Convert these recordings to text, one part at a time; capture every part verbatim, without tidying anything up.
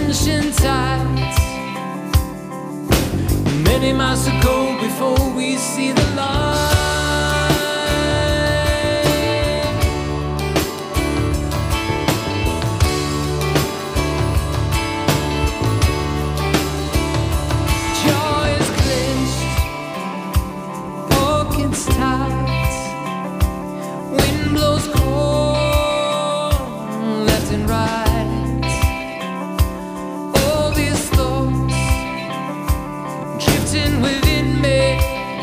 ancient tides. Many miles to go before we see the light. Jaw is clenched, pockets tight. Wind blows cold left and right. Within me,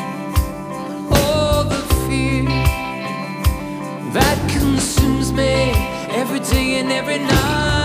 all the fear that consumes me every day and every night.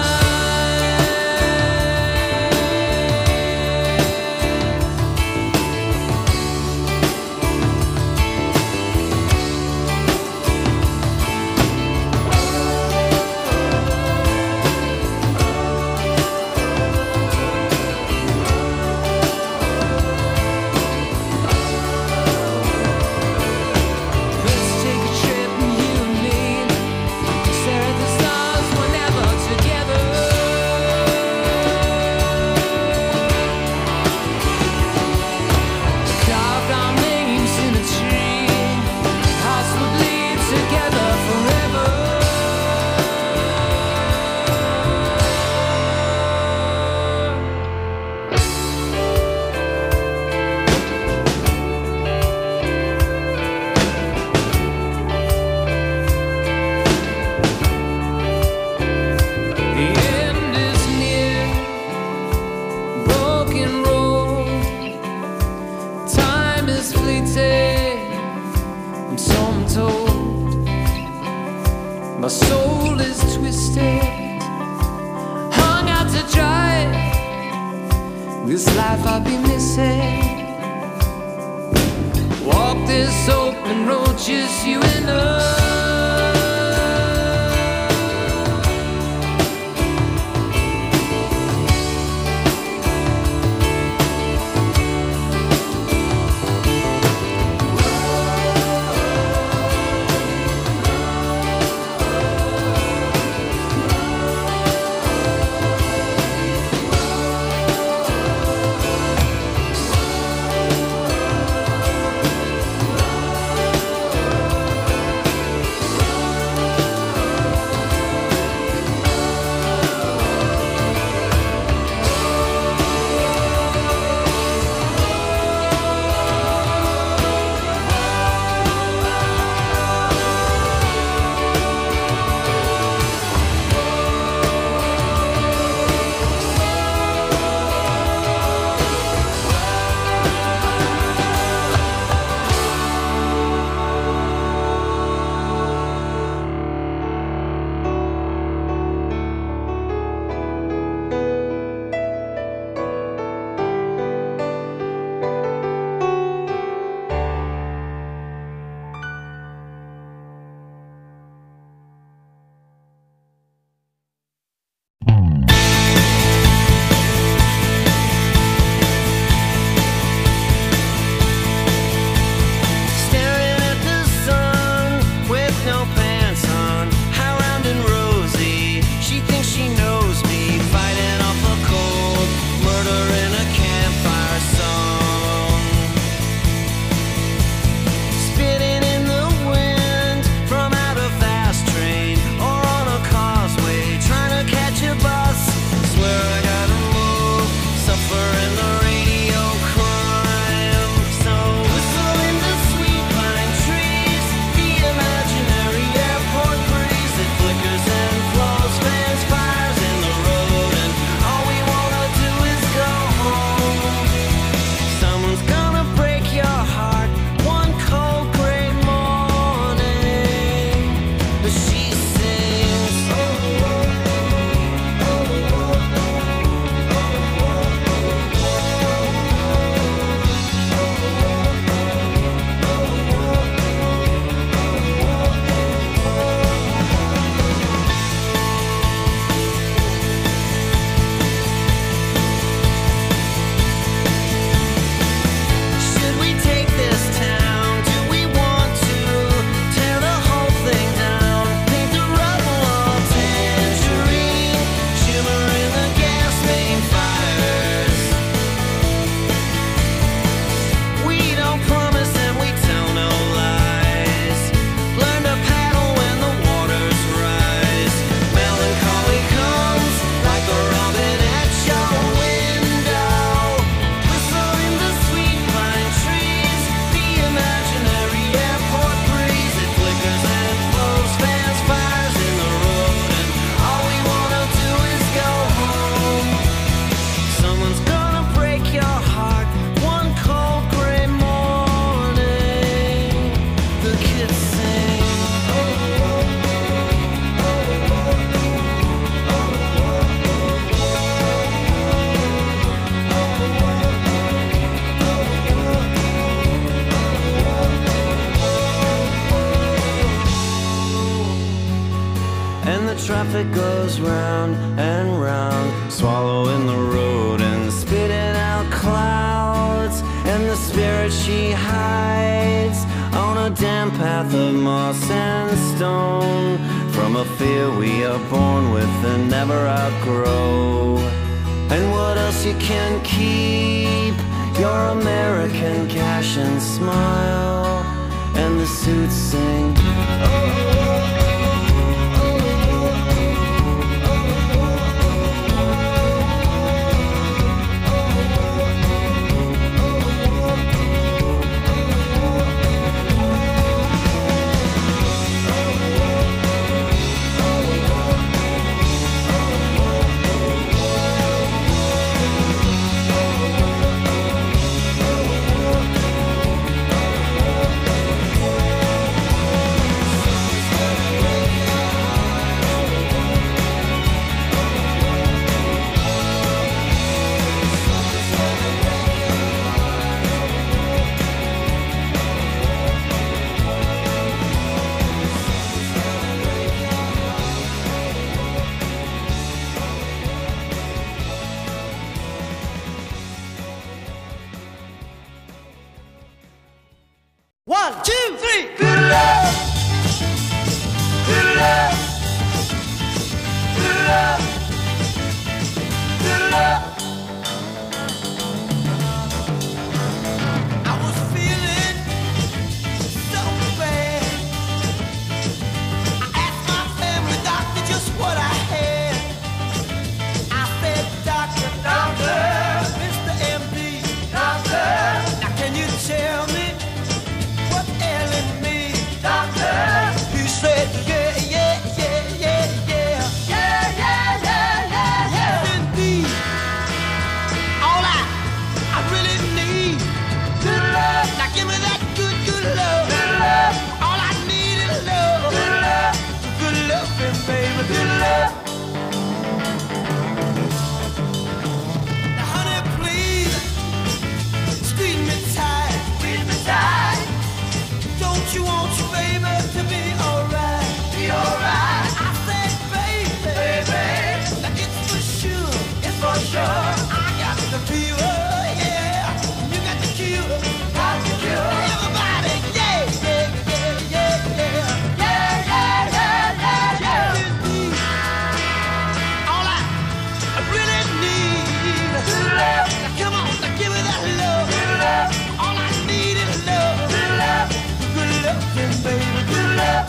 My soul is twisted, hung out to dry. This life I'll be missing. Walk this open road, just you and I. traffic goes round and round, swallowing the road and spitting out clouds. And the spirit she hides on a damp path of moss and stone, from a fear we are born with and never outgrow. And what else you can keep? Your American cash and smile. And the suits sing, oh. One, two, three. Good love. Good love. Good love. Good love. I was feeling so bad. I asked my family doctor just what I had. I said, doctor, doctor, Mister M D, doctor, now can you tell me he said, yeah, yeah, yeah, yeah, yeah. Yeah, yeah, yeah, yeah, yeah. Indeed, all I, I really need, good love. Now give me that good, good love. Good love. All I need is love. Good love. Good loving, baby. Good love. Now, honey, please, squeeze me tight. Squeeze me tight. Don't you want your baby to be alright? Be alright. I said, baby, baby, now it's for sure, it's for sure. I got the fever, yeah. You got the cure, got the cure. Everybody, yeah, yeah, yeah, yeah, yeah, yeah, yeah, yeah, yeah, yeah. Indeed, all I, I really need is love. Now come on, now give me that love. Good love. All I need is love. Good love. Good loving, baby, good love.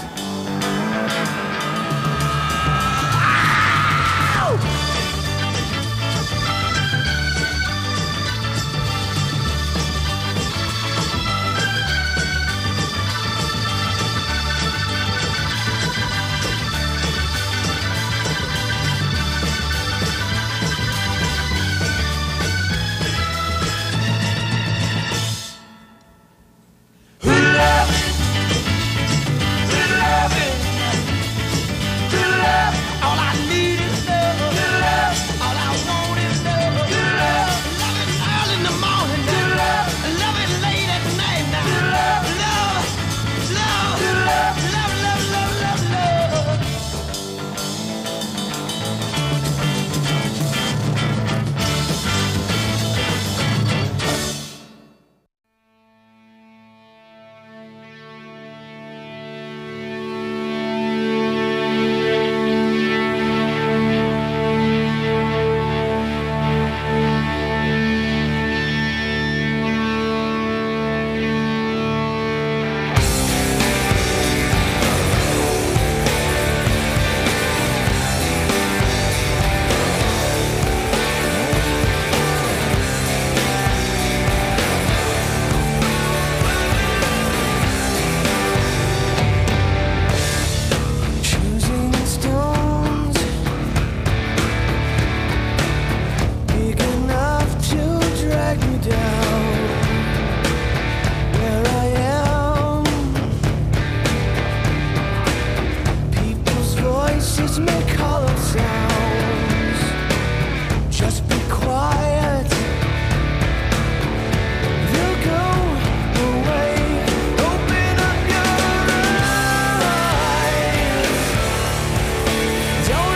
Don't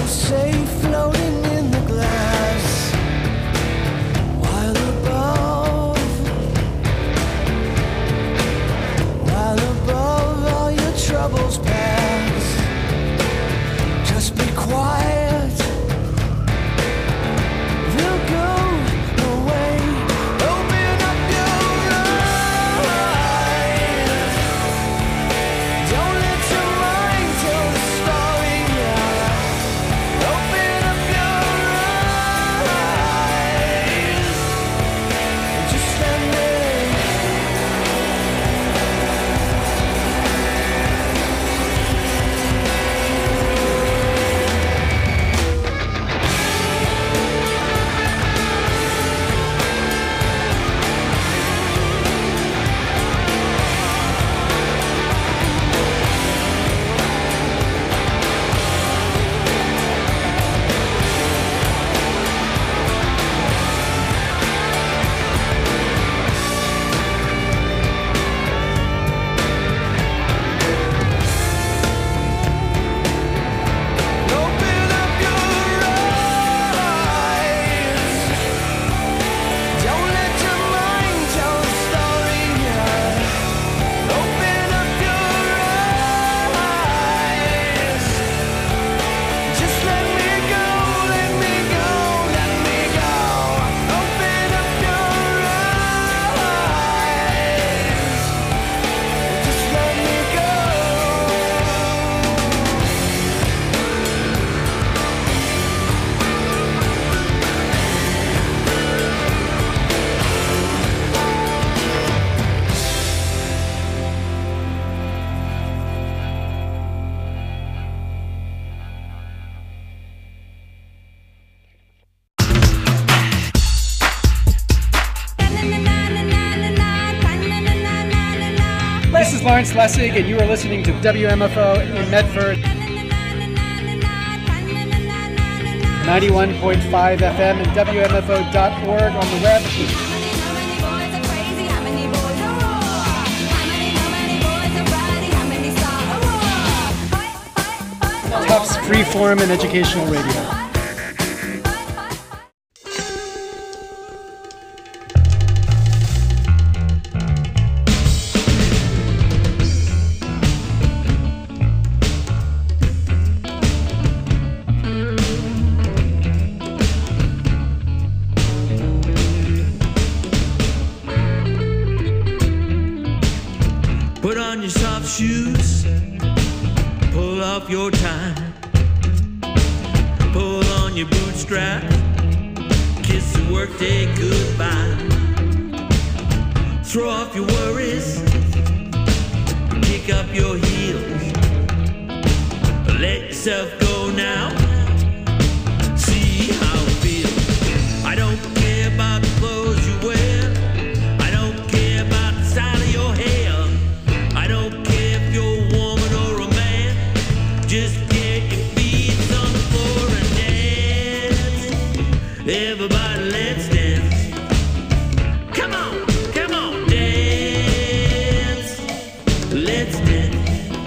unsafe, floating in the glass. While above, while above all your troubles pass, just be quiet, they'll go away. Open up your eyes, don't let your mind tell the story now. Open up your eyes, just stand there. Open up your eyes, don't let your mind tell the story now. Open up your eyes, just let me go, let me go, let me go. Open up your eyes, just let me go. This is Lawrence Lessig, and you are listening to W M F O in Medford, ninety-one point five F M and W M F O dot org on the web. Tufts Freeform and Educational Radio. Put on your soft shoes, pull off your tie, pull on your bootstrap, kiss the workday goodbye. Throw off your worries, kick up your heels, let yourself go now, see how it feels. I don't care about the clothes you wear, I don't care about the style of your hair. I don't care if you're a woman or a man, just get your feet on the floor and dance. Everybody, let's dance. Come on, come on, dance. Let's dance.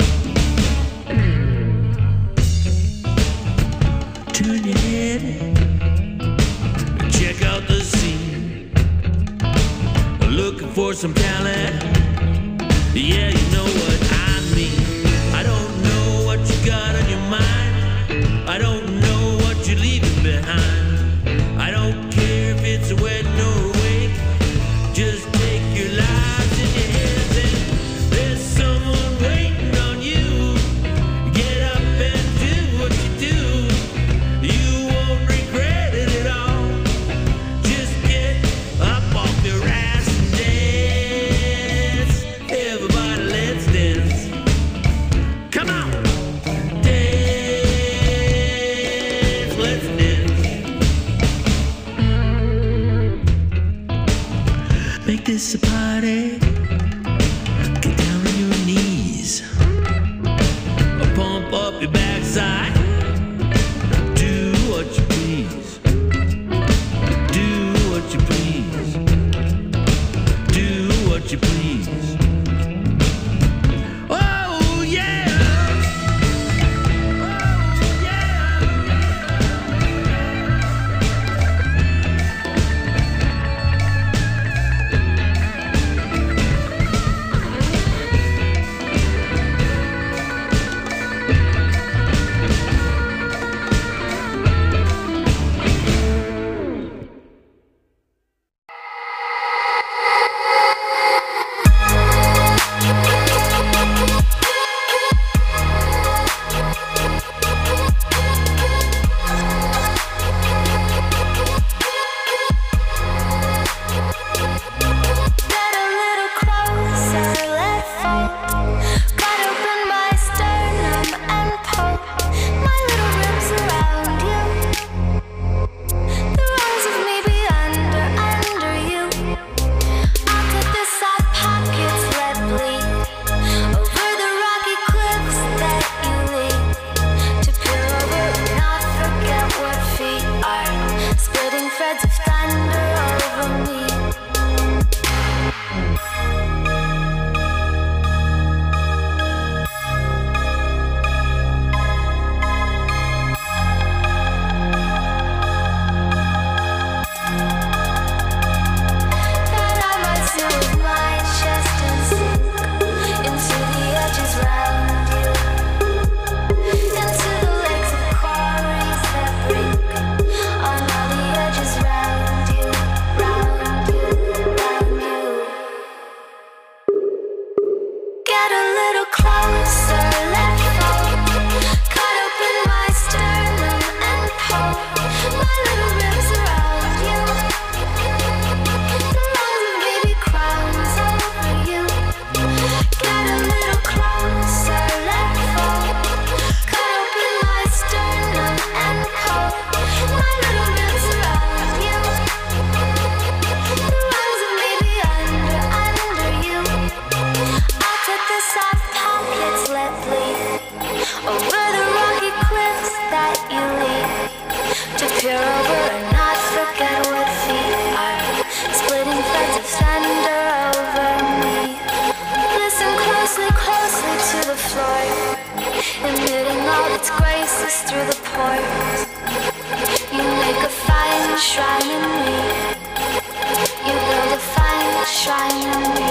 Turn your head and check out the scene. Looking for some talent. Yeah, you know what I mean. I don't know what you got on your mind, I don't know what you're leaving behind. I don't care if it's a wedding or a wake, just take your lives in your hands and there's someone waiting on you. Get up and do what you do, you won't regret it at all. Just get up off your ass and dance. Everybody, let's dance. Come on, dance, let's dance. Make this a party. Get down on your knees, pump up your backside. Do what you please, do what you please, do what you please. Oh yeah, oh yeah. to peer over and not forget what feet are. Splitting threads of thunder over me. Listen closely, closely to the floor, emitting all its graces through the pores. You make a fine shrine in me. You build a fine shrine in me.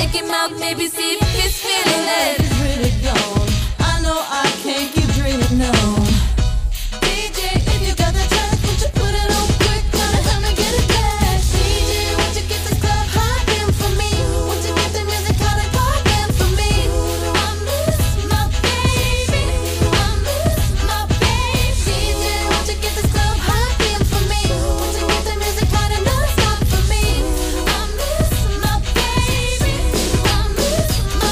check him out, maybe see if he's feeling it. He's really gone. I know I can't keep dreaming on. D J, if you got the track, won't you put it on quick? Gonna help me get it back. D J, won't you get this club hopping for me? Won't you get the music hot and popping for me? I miss my baby. I miss my baby. D J, won't you get this club hopping for me? Won't you get the music hot and non-stop for me? I miss my baby. I miss my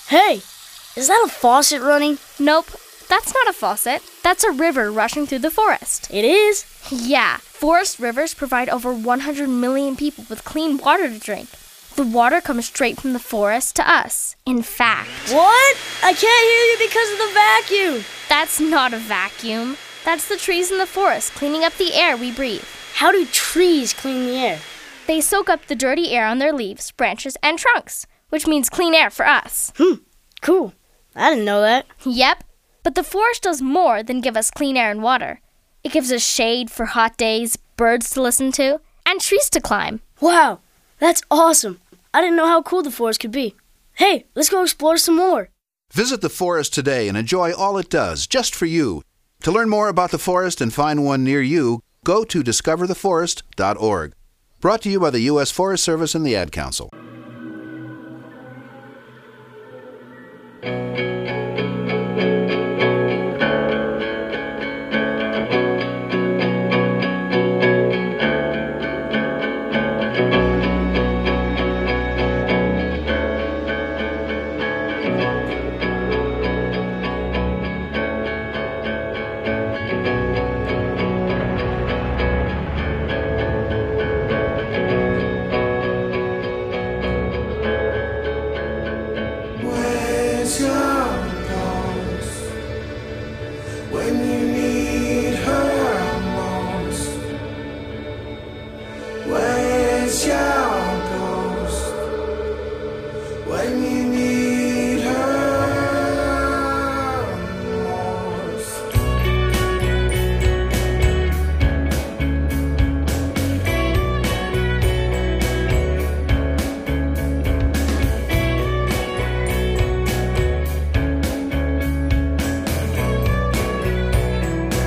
Hey, is that a faucet running? Nope, that's not a faucet. That's a river rushing through the forest. It is? Yeah, forest rivers provide over one hundred million people with clean water to drink. The water comes straight from the forest to us. In fact... What? I can't hear you because of the vacuum. That's not a vacuum. That's the trees in the forest cleaning up the air we breathe. How do trees clean the air? They soak up the dirty air on their leaves, branches, and trunks, which means clean air for us. Hmm, cool. I didn't know that. Yep, but the forest does more than give us clean air and water. It gives us shade for hot days, birds to listen to, and trees to climb. Wow, that's awesome. I didn't know how cool the forest could be. Hey, let's go explore some more. Visit the forest today and enjoy all it does, just for you. To learn more about the forest and find one near you, go to discover the forest dot org. Brought to you by the U S Forest Service and the Ad Council.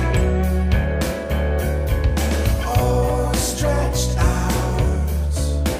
All stretched out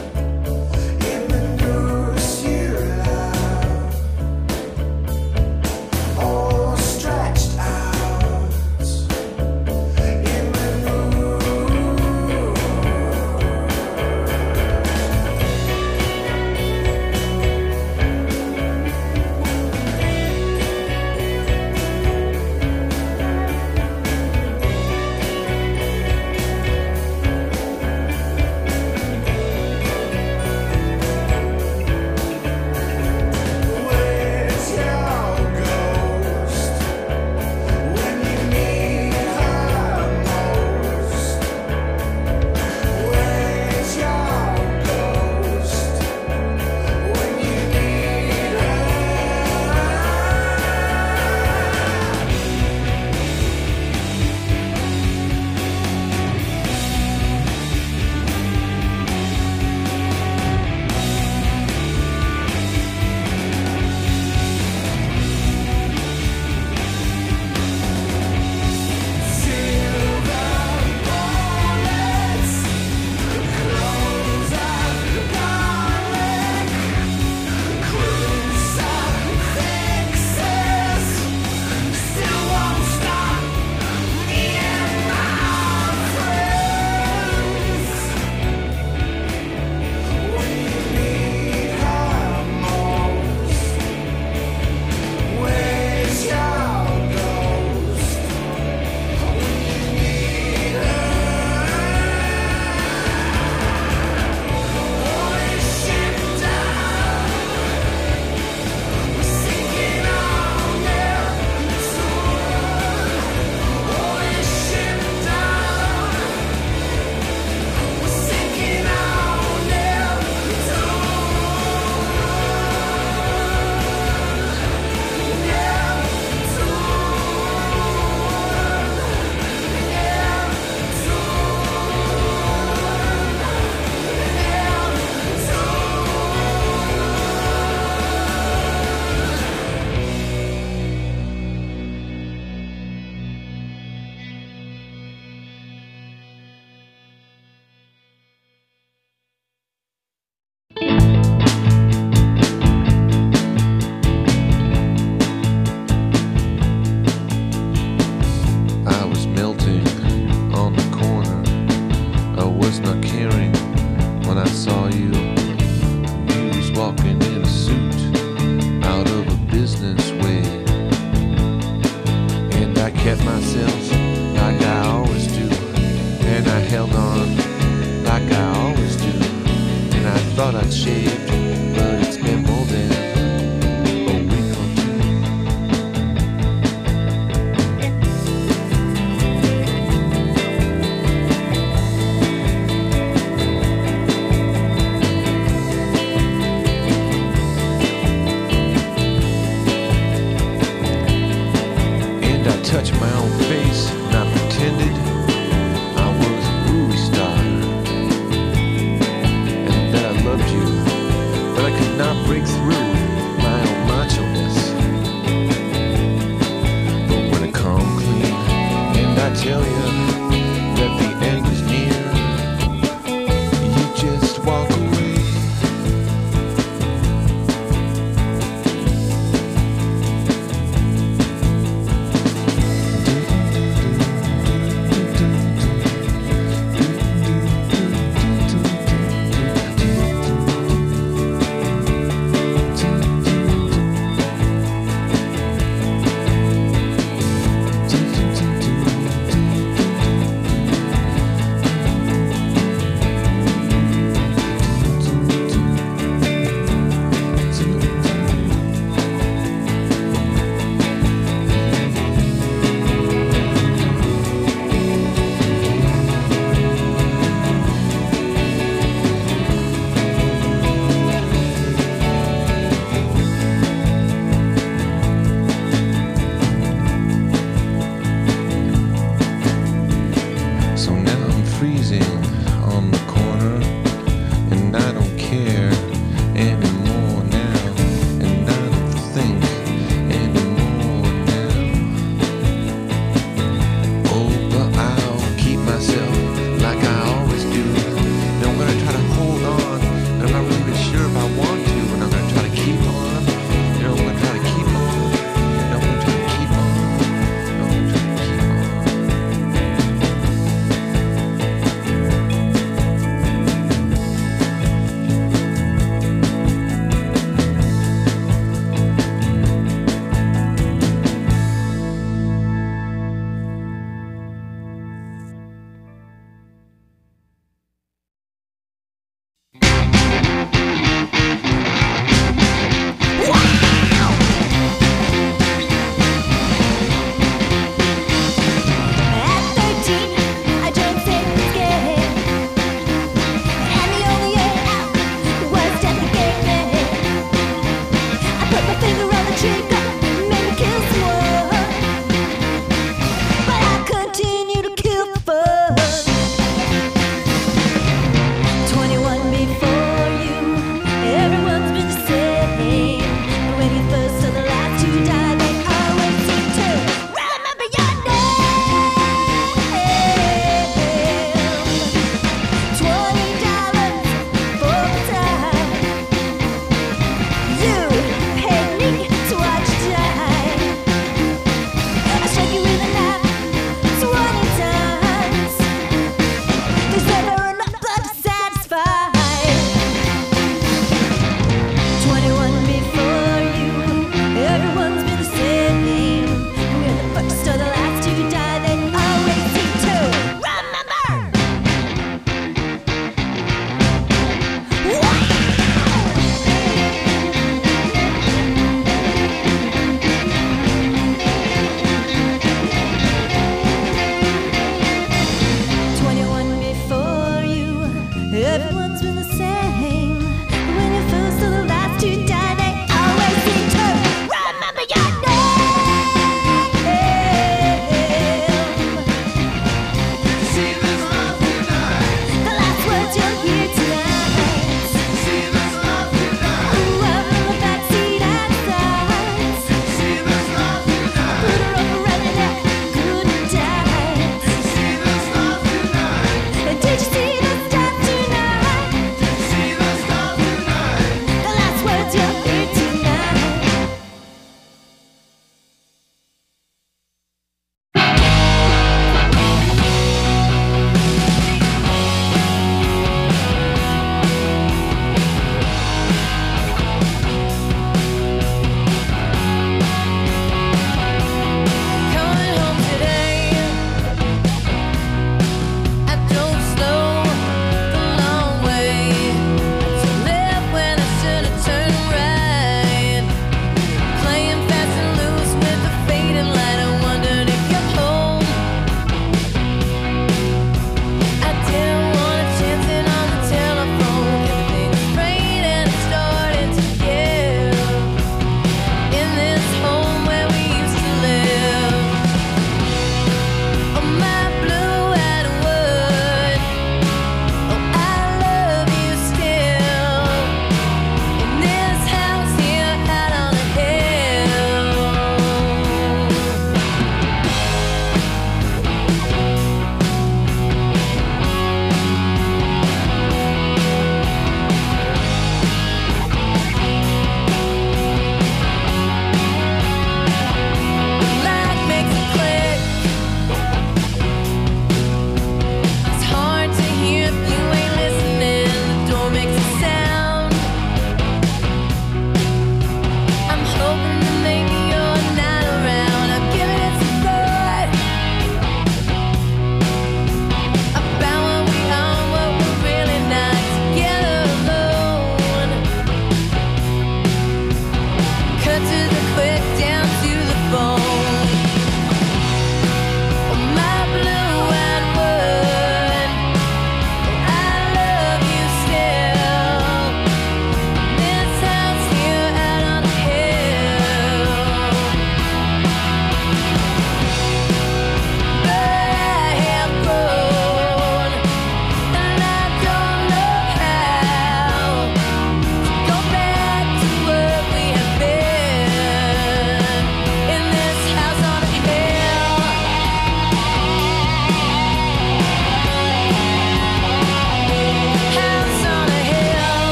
on like I always do. And I thought I'd shaved, but it's been more than a week or two. And I touched my own face, and I pretended I was a movie star, and that I loved you, but I could not break through my own macho-ness. But when I come clean, and I tell you that the end is near, you just walk away. So now I'm freezing on the corner, and I don't care anymore now, and I don't think anymore now. Oh, but I'll keep myself like I always do. And I'm gonna try to hold on, and I'm not really sure if I want to, and I'm gonna try to keep on. You know, I'm gonna try to keep on. And I'm gonna try to keep on. And I'm gonna try to keep on.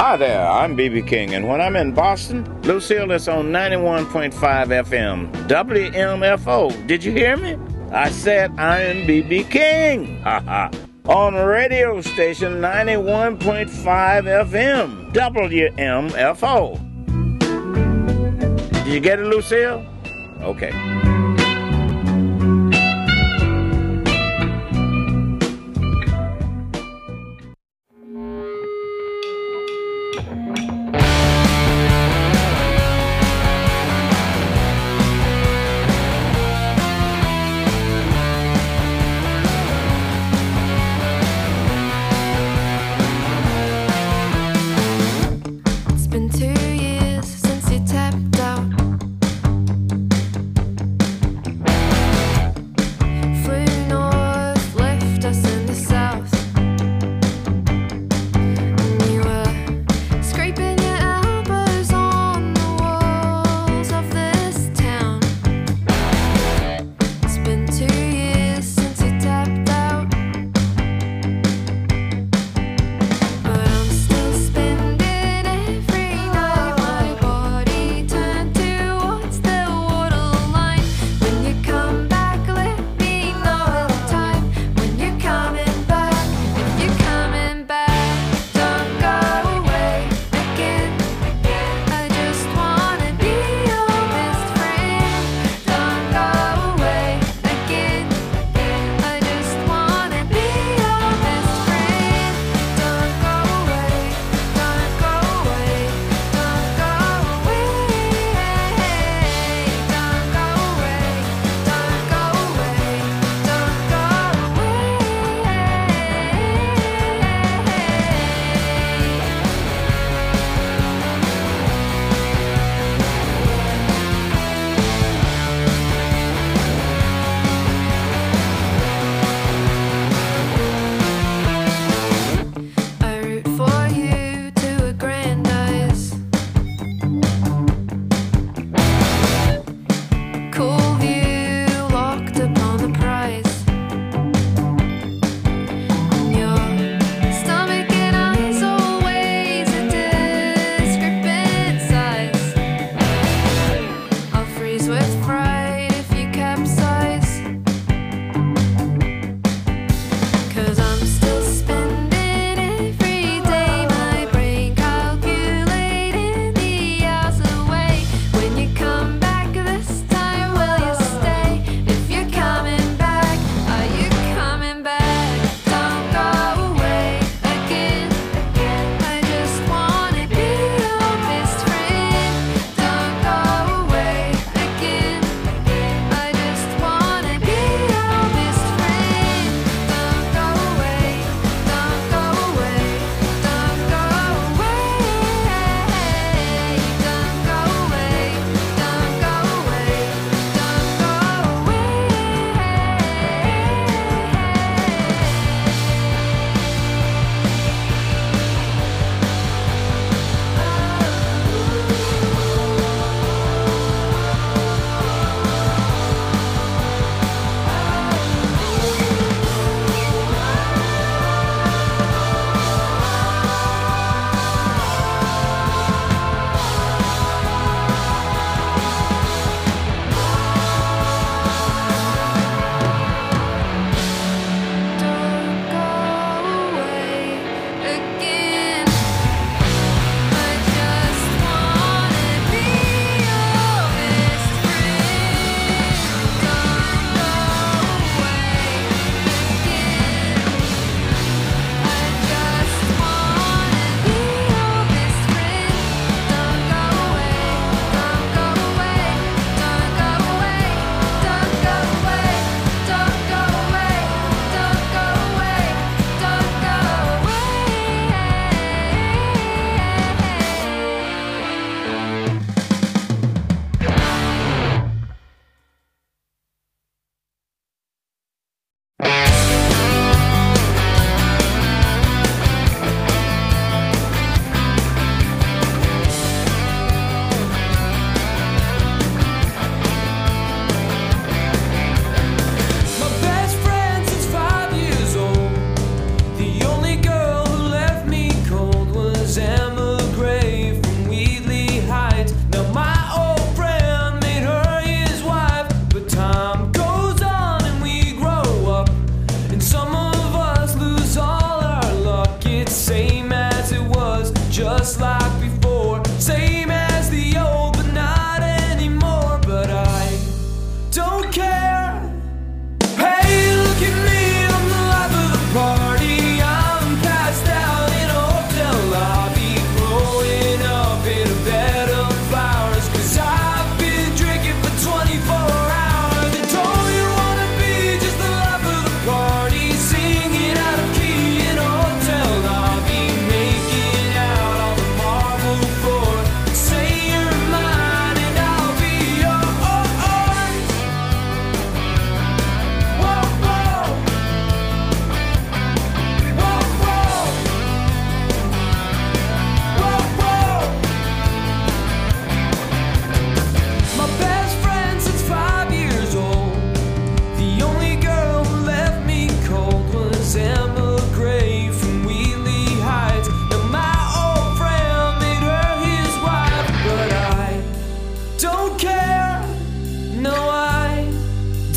Hi there, I'm B B King, and when I'm in Boston, Lucille is on ninety-one point five F M, W M F O. Did you hear me? I said I am B B King. Ha ha. On radio station ninety-one point five F M, W M F O. Did you get it, Lucille? Okay. It's been two years since you tapped out.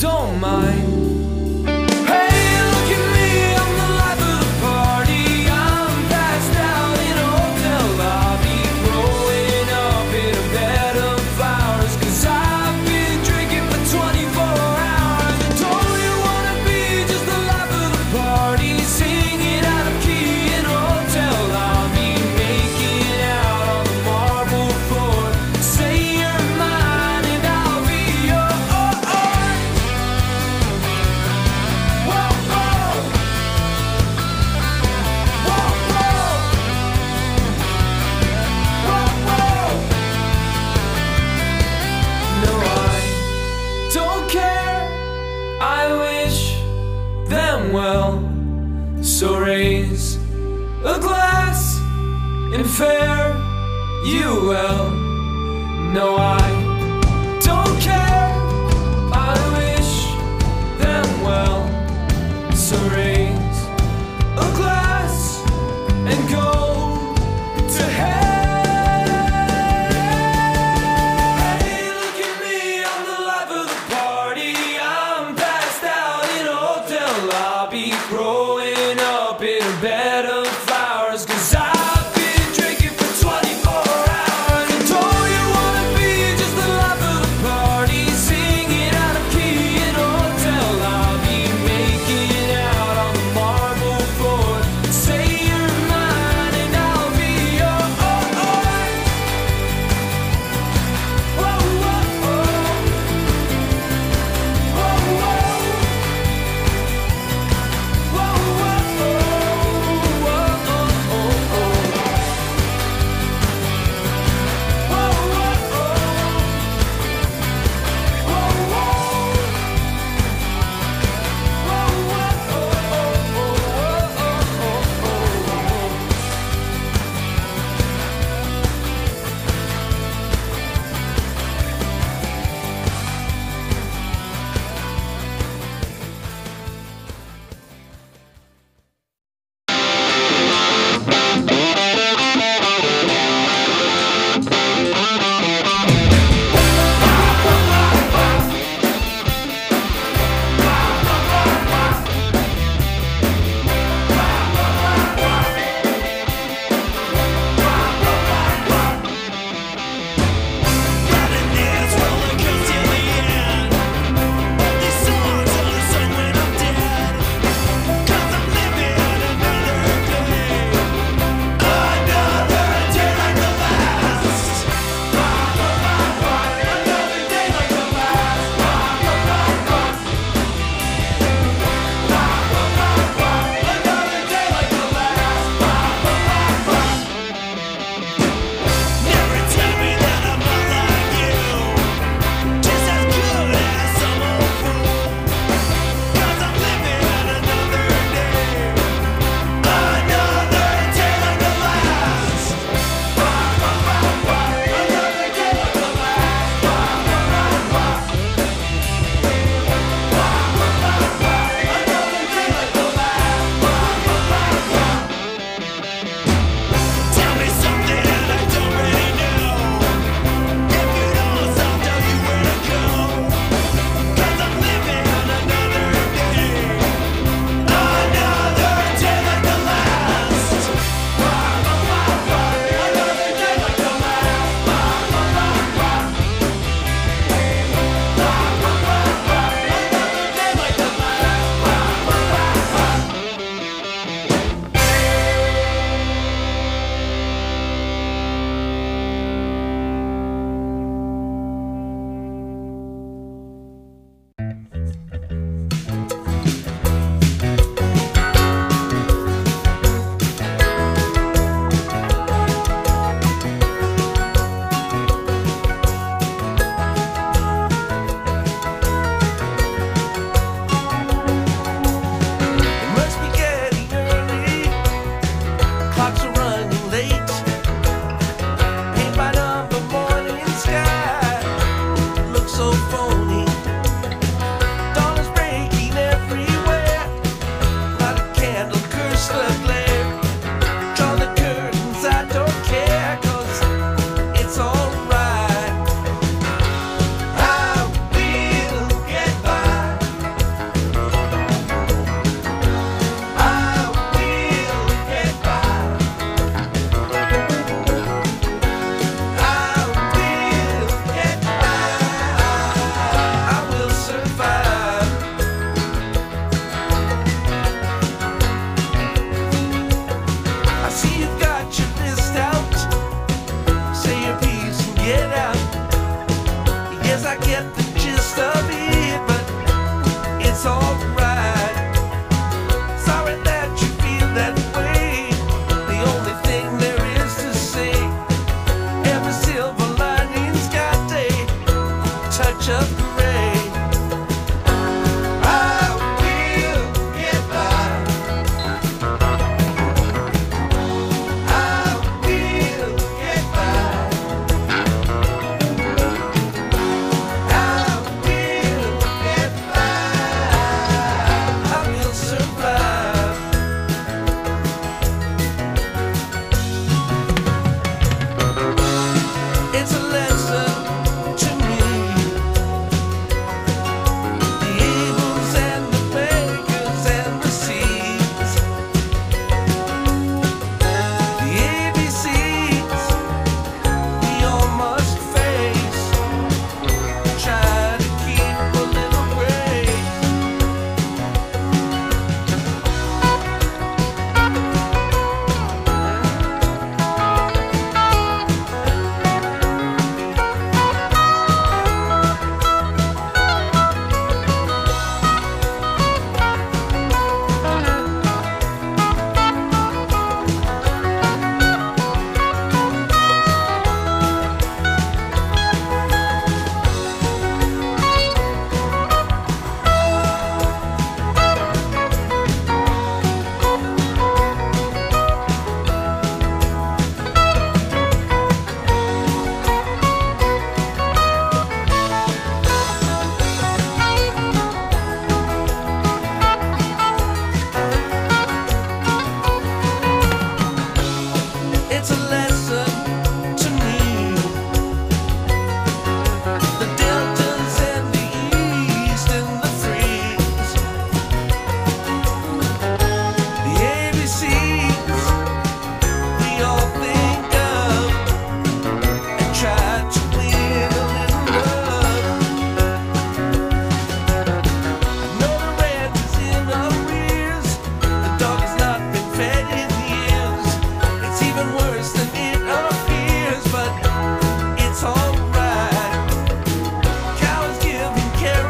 don't mind. Hey, look at me, I'm the life of the party. I'm passed out in a hotel lobby, growing up in a bed of flowers, 'cause I've been drinking for twenty-four hours. I don't you wanna be just the life of the party, singing out of key in a hotel lobby, making out on the marble floor. Say you're mine and I'll be yours. Whoa, whoa. Whoa, whoa. Whoa, whoa. No, I don't care. I wish them well. So raise a glass and fare you well. No, I don't care.